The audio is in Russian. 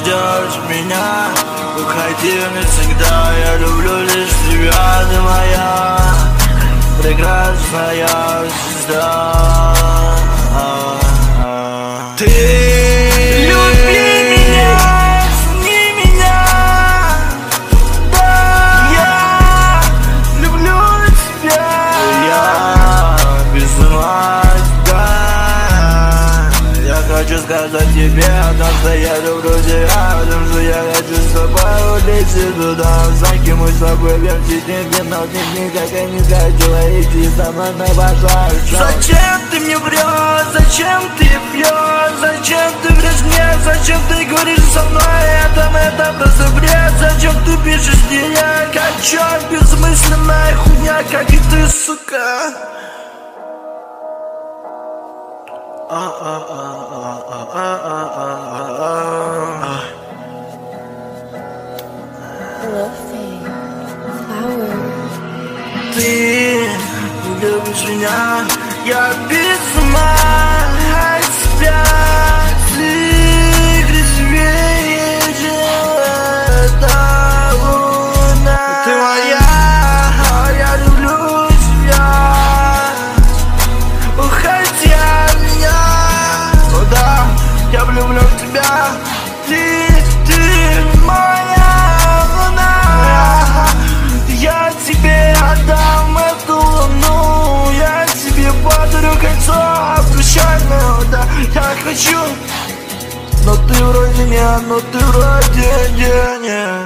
ждешь меня, уходи навсегда. Я люблю лишь тебя, ты моя прекрасная звезда. Ты люби меня, цени меня, да, я люблю тебя. Я без ума тебя. Я хочу сказать тебе о том, что я люблю тебя, о том, что я хочу с тобой улететь туда. Знаки мы с тобой вернуть не но ты никогда не хотела идти со мной на базар. Зачем ты мне врешь, зачем ты пьешь, зачем ты врешь мне, зачем ты говоришь со мной, это просто бред. Зачем ты пишешь мне, как черт, бессмысленная хуйня, как и ты, сука. Ты любишь меня, я без ума от тебя. Ты красивее, чем эта луна. Ты моя, я люблю тебя. Уходи от меня, о да, я влюблен в тебя. Ты моя луна. Я тебе отдам эту луну, я тебе подарю кольцо обручальное, да, я хочу. Но ты вроде не, но ты вроде не.